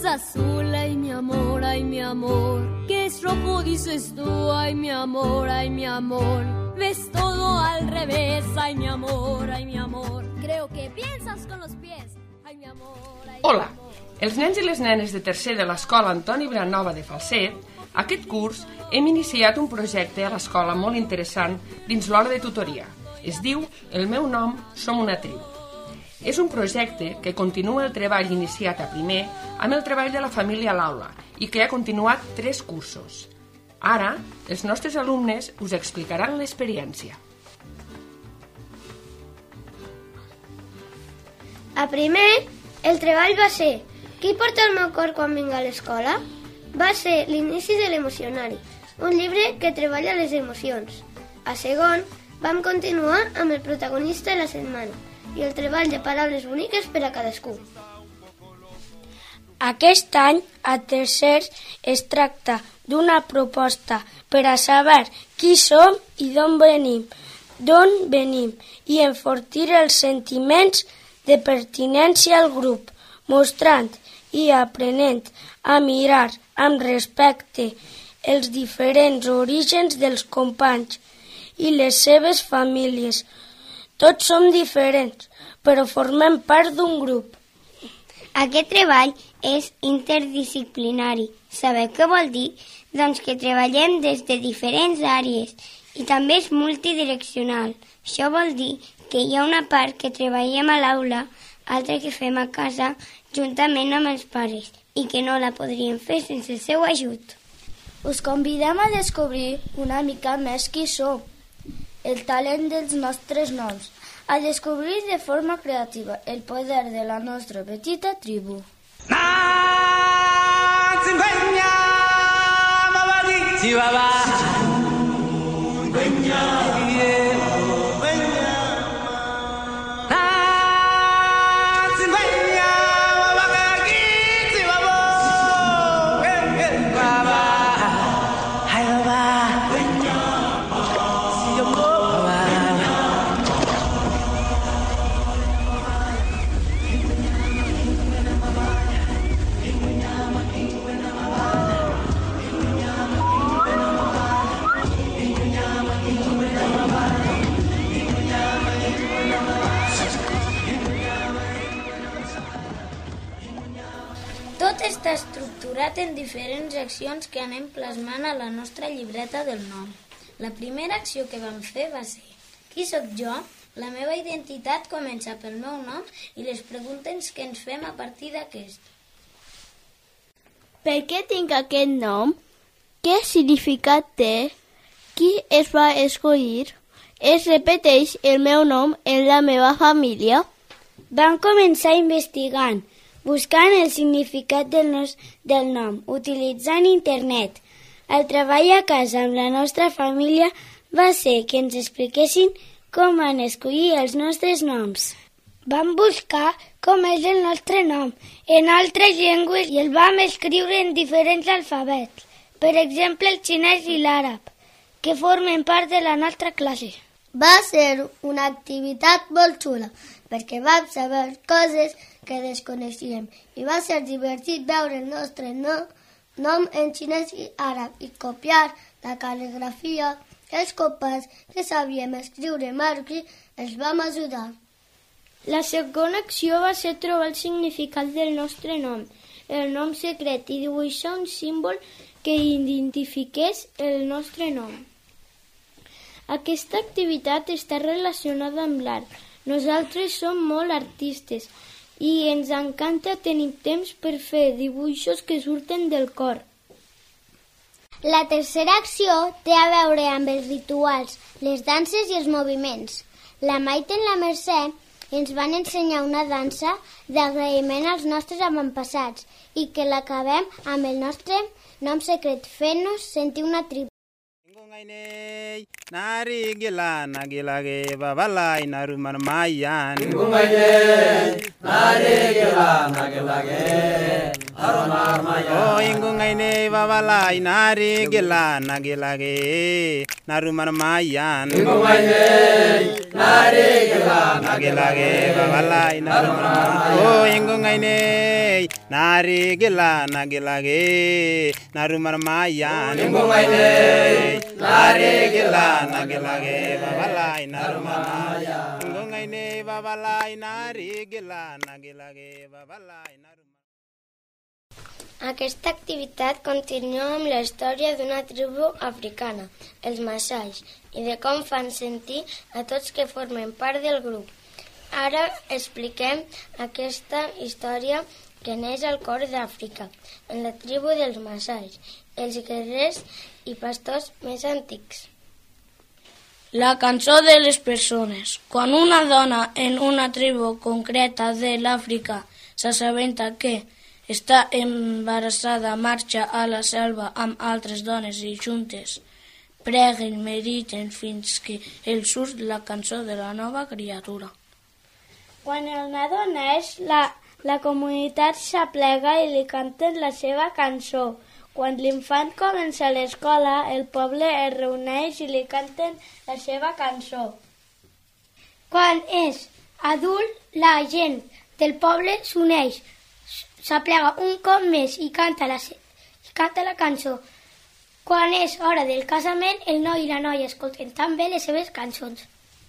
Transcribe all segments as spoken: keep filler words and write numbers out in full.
azul, ay mi amor, ay mi amor. Que es rojo dices tú, ay mi amor, ay mi amor. Ves todo al revés, ay mi amor, ay mi amor. Creo que piensas con los pies, ay mi amor, ay mi amor. Hola, els nens i les nenes de tercer de l'escola Antoni Vilanova de Falset, aquest curs hem iniciat un projecte a l'escola molt interessant dins l'hora de tutoria. Es diu El meu nom, som una tribu. És un projecte que continua el treball iniciat a primer amb el treball de la família a l'aula i que ha continuat tres cursos. Ara, els nostres alumnes us explicaran l'experiència. A primer, el treball va ser Qui porta el meu cor quan vinc a l'escola? Va ser l'inici de l'emocionari, un llibre que treballa les emocions. A segon, vam continuar amb el protagonista de la setmana i el treball de paraules boniques per a cadascú. Aquest any, a tercer, es tracta d'una proposta per a saber qui som i d'on venim, d'on venim i enfortir els sentiments de pertinència al grup, mostrant i aprenent a mirar amb respecte els diferents orígens dels companys i les seves famílies. Tots som diferents, però formem part d'un grup. Aquest treball és interdisciplinari. Sabeu què vol dir? Doncs que treballem des de diferents àrees i també és multidireccional. Això vol dir que hi ha una part que treballem a l'aula, altra que fem a casa juntament amb els pares i que no la podríem fer sense el seu ajut. Us convidem a descobrir una mica més qui som, el talent dels nostres noms, a descobrir de forma creativa el poder de la nostra petita tribu. Tot està estructurat en diferents accions que anem plasmant a la nostra llibreta del nom. La primera acció que vam fer va ser Qui sóc jo? La meva identitat comença pel meu nom i les preguntes que ens fem a partir d'aquest. Per què tinc aquest nom? Què significat té? Qui es va escollir? Es repeteix el meu nom en la meva família? Vam començar investigant, buscant el significat del, nos, del nom, utilitzant internet. El treball a casa amb la nostra família va ser que ens expliquessin com van escollir els nostres noms. Vam buscar com és el nostre nom en altres llengües i el vam escriure en diferents alfabets, per exemple el xinès i l'àrab, que formen part de la nostra classe. Va ser una activitat molt xula, perquè vam saber coses que desconeixíem i va ser divertit veure el nostre nom, nom en xinès i àrab i copiar la cal·ligrafia. Els companys que sabíem escriure marcs els vam ajudar. La segona acció va ser trobar el significat del nostre nom, el nom secret i dibuixar un símbol que identifiqués el nostre nom. Aquesta activitat està relacionada amb l'art. Nosaltres som molt artistes i ens encanta tenir temps per fer dibuixos que surten del cor. La tercera acció té a veure amb els rituals, les danses i els moviments. La Maite i la Mercè ens van ensenyar una dansa d'agraïment als nostres avantpassats i que l'acabem amb el nostre nom secret, fent-nos sentir una tribu. Tengo Ingungaine nari gila nagilage babalai naruman mayan. Ingungaine nari gila nagilage arumar mayan. Oh ingungaine babalai nari gila nagilage naruman mayan. Ingungaine nari gila nagilage babalai naruman mayan. Oh ingungaine nari gila nagilage naruman mayan. Ingungaine nari gila nagilage babalai naruman mayan. Ingungaine babalai nari gila nagilage babalai naruman. Aquesta activitat continua amb la història d'una tribu africana, els Masais, i de com fan sentir a tots que formen part del grup. Ara expliquem aquesta història que neix al cor d'Àfrica, en la tribu dels Masais, els guerrers i pastors més antics. La cançó de les persones. Quan una dona en una tribu concreta de l'Àfrica s'assabenta que està embarassada, marxa a la selva amb altres dones i juntes preguen, mediten fins que els surt la cançó de la nova criatura. Quan el nadó neix, la, la comunitat s'aplega i li canten la seva cançó. Quan l'infant comença a l'escola, el poble es reuneix i li canten la seva cançó. Quan és adult, la gent del poble s'uneix, s'aplega un cop més i canta la, i canta la cançó. Quan és hora del casament, el noi i la noia escolten també les seves cançons.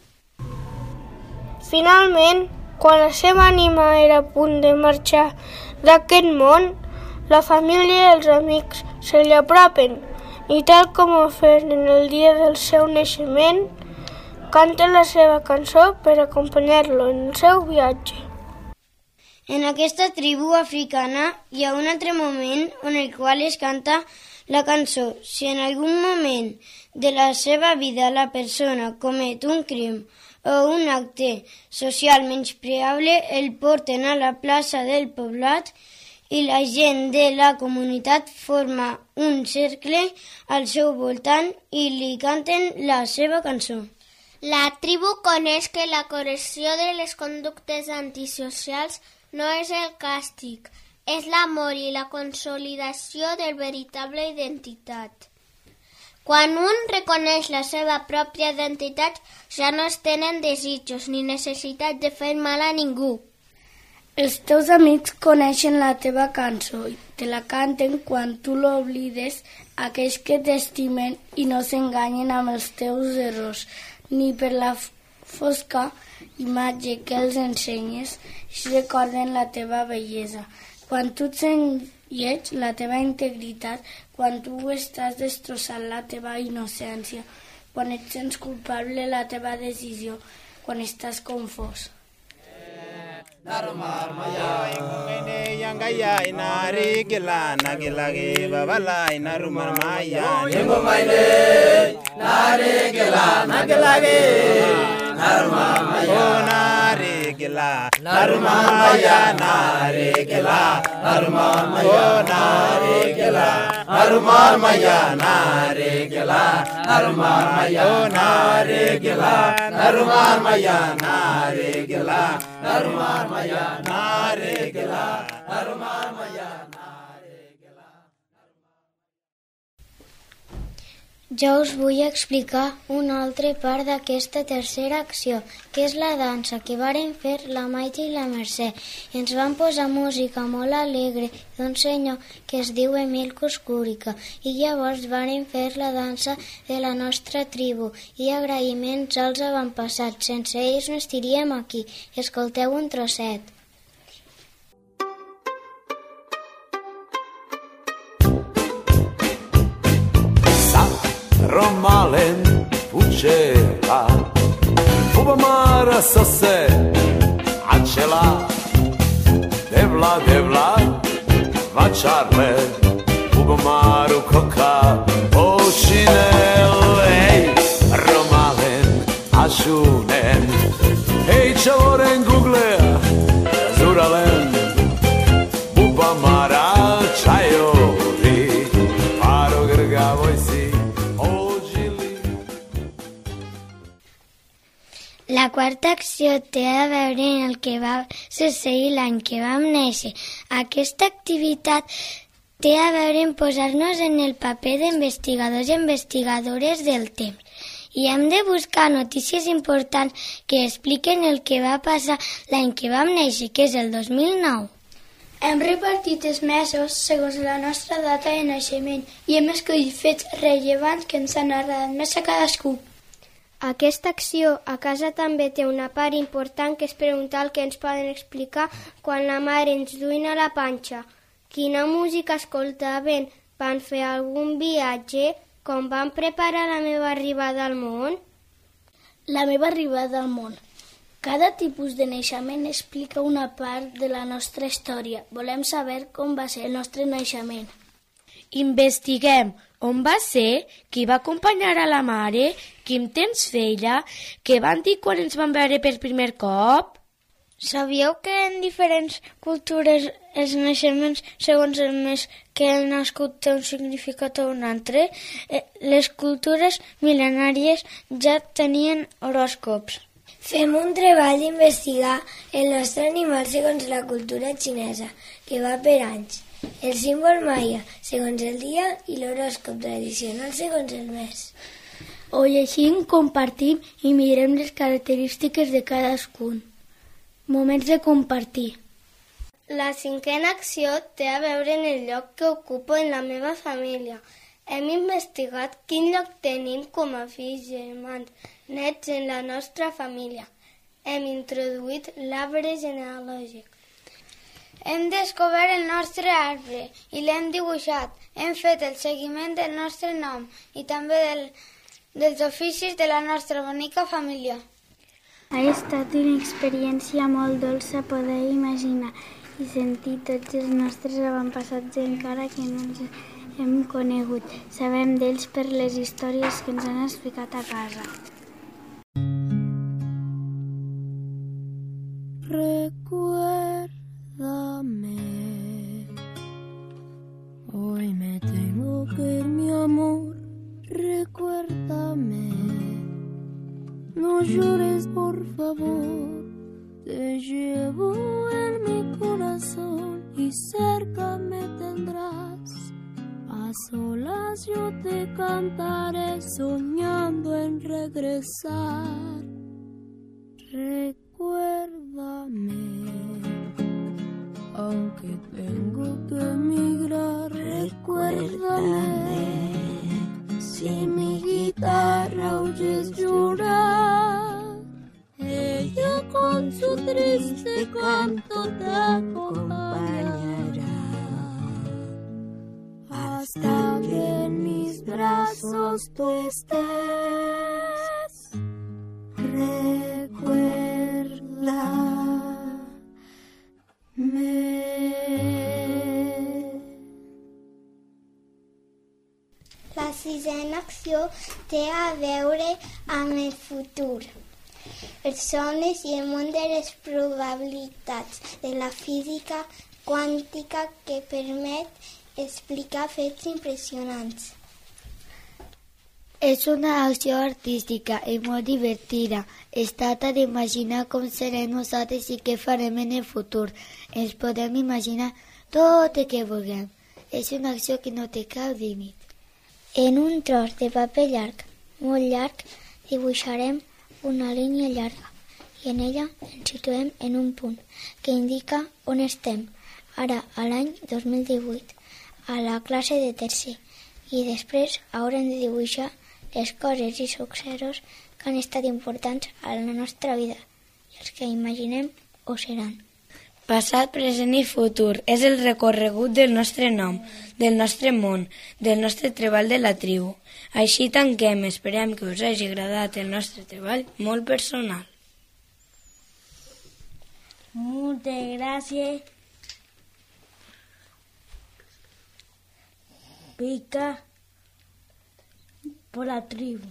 Finalment, quan la seva ànima era a punt de marxar d'aquest món, la família i els amics se li apropen i tal com ho fan en el dia del seu naixement, canten la seva cançó per acompanyar-lo en el seu viatge. En aquesta tribu africana hi ha un altre moment en el qual es canta la cançó. Si en algun moment de la seva vida la persona comet un crim o un acte social menyspreable, el porten a la plaça del poblat i la gent de la comunitat forma un cercle al seu voltant i li canten la seva cançó. La tribu coneix que la correcció de les conductes antisocials no és el càstig, és l'amor i la consolidació de la veritable identitat. Quan un reconeix la seva pròpia identitat, ja no es tenen desitjos ni necessitat de fer mal a ningú. Els teus amics coneixen la teva cançó i te la canten quan tu l'oblides, aquells que t'estimen i no s'enganyen amb els teus errors, ni per la fosca imatge que els ensenyes i recorden la teva bellesa. Quan tu ets lleig, la teva integritat, quan tu estàs destrossant la teva innocència, quan et sents culpable la teva decisió, quan estàs confós. Narumar maya ingungene yangaya inari gila nagilage babala inarumar maya ingungene nari gila nagilage narumar maya nari gila narumar maya nari gila narumar maya nari gila narumar maya nari gila narumar maya nari gila narumar maya nari gila narumar maya nari gila narumar maya nari gila. Jo us vull explicar una altra part d'aquesta tercera acció, que és la dansa que varen fer la Maite i la Mercè. Ens van posar música molt alegre d'un senyor que es diu Emil Cuscúrica i llavors varen fer la dansa de la nostra tribu i agraïments als avantpassats. Sense ells no estaríem aquí. Escolteu un trosset. Romalen pucera Ubamara sose Acela Devla devla Vačarle Ubamaru koka Ošinele Romalen Ašunen Hej čavoren Google Zuralen Ubamara Čajovi Paro grga vojsi Ođile La quarta acció té a veure en el que va succeir l'any que vam néixer. Aquesta activitat té a veure en posar-nos en el paper d'investigadors i investigadores del temps. I hem de buscar notícies importants que expliquen el que va passar l'any que vam néixer, que és el dos mil nou. Hem repartit els mesos segons la nostra data de naixement i hem escollit fets rellevants que ens han agradat més a cadascú. Aquesta acció a casa també té una part important, que és preguntar el que ens poden explicar quan la mare ens duien a la panxa. Quina música escoltaven? Van fer algun viatge? Com van preparar la meva arribada al món? La meva arribada al món. Cada tipus de naixement explica una part de la nostra història. Volem saber com va ser el nostre naixement. Investiguem on va ser, qui va acompanyar a la mare, quin temps feia, què van dir quan ens van veure per primer cop. Sabíeu que en diferents cultures els naixements, segons el mes que el nascut té un significat o un altre? Les cultures mil·lenàries ja tenien horòscops. Fem un treball d'investigar el nostre animal segons la cultura xinesa, que va per anys. El símbol maia, segons el dia, i l'horòscop tradicional, segons el mes. Ho llegim, compartim i mirem les característiques de cadascun. Moments de compartir. La cinquena acció té a veure en el lloc que ocupo en la meva família. Hem investigat quin lloc tenim com a fills, germans, nets en la nostra família. Hem introduït l'arbre genealògic. Hem descobert el nostre arbre i l'hem dibuixat. Hem fet el seguiment del nostre nom i també del, dels oficis de la nostra bonica família. Ha estat una experiència molt dolça poder imaginar i sentir tots els nostres avantpassats encara que no ens hem conegut. Sabem d'ells per les històries que ens han explicat a casa. Recuérdame, hoy me tengo que ir, mi amor, recuérdame. No llores, por favor, te llevo en mi corazón y cerca me tendrás. A solas yo te cantaré soñando en regresar. Recuérdame, aunque tengo que emigrar, recuérdame. Si mi guitarra oyes llorar, ella con su triste canto te acompañará. Hasta que en mis brazos tú estés. La sisena acció té a veure amb el futur. Persones i el món de les probabilitats de la física quàntica que permet explicar fets impressionants. És una acció artística i molt divertida. Es tracta d'imaginar com serem nosaltres i què farem en el futur. Ens podem imaginar tot el que vulguem. És una acció que no té cap límit. En un tros de paper llarg, molt llarg, dibuixarem una línia llarga i en ella ens situem en un punt que indica on estem, ara a l'any dos mil divuit, a la classe de tercer, i després haurem de dibuixar les coses i successos que han estat importants a la nostra vida i els que imaginem o seran. Passat, present i futur és el recorregut del nostre nom, del nostre món, del nostre treball de la tribu. Així tanquem, esperem que us hagi agradat el nostre treball molt personal. Moltes gràcies. Pica por la tribu.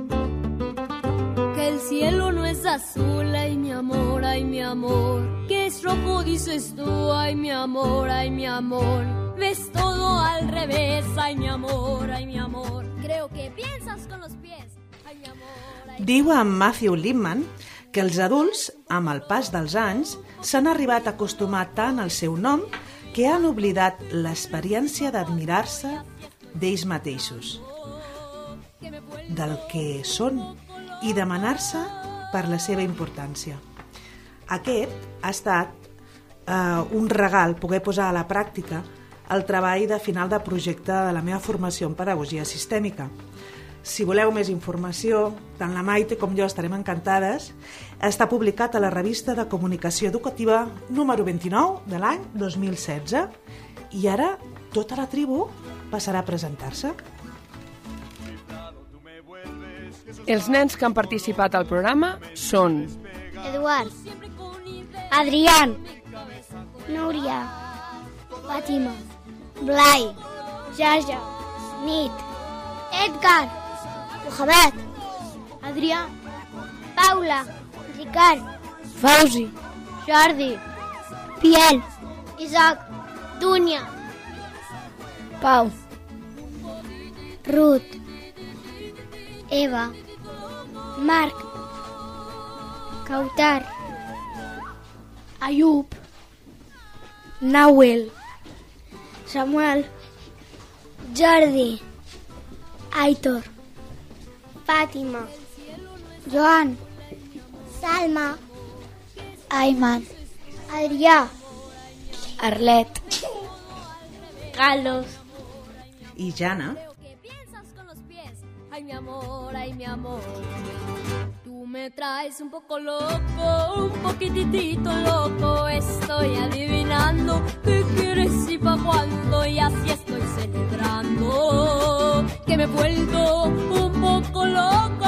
Que el cielo no es azul, ay mi amor, ay mi amor, que es rojo dices tú, ay mi amor, ay mi amor, ves todo al revés, ay mi amor, ay mi amor, creo que piensas con los pies, ay mi amor. Ay... Diu en Matthew Lipman que els adults, amb el pas dels anys, s'han arribat a acostumar tant al seu nom que han oblidat l'experiència d'admirar-se d'ells mateixos, del que són, i demanar-se per la seva importància. Aquest ha estat eh, un regal poder posar a la pràctica el treball de final de projecte de la meva formació en pedagogia sistèmica. Si voleu més informació, tant la Maite com jo estarem encantades. Està publicat a la revista de comunicació educativa número vint-i-nou de l'any dos mil setze i ara tota la tribu passarà a presentar-se. Els nens que han participat al programa són Eduard, Adrián, Núria, Fàtima, Blai, Jaja, Nit, Edgar, Mohamed, Adrià, Paula, Ricard, Fauzi, Jordi, Piel, Isaac, Dúnia, Pau, Ruth, Eva, Marc, Kautar, Ayub, Nahuel, Samuel, Jordi, Aitor, Fàtima, Joan, Salma, Ayman, Adrià, Arlet, Carlos i Jana. Ay mi amor, ay mi amor, tú me traes un poco loco, un poquitito loco, estoy adivinando qué quieres y pa' cuándo, y así estoy celebrando que me he vuelto un poco loco.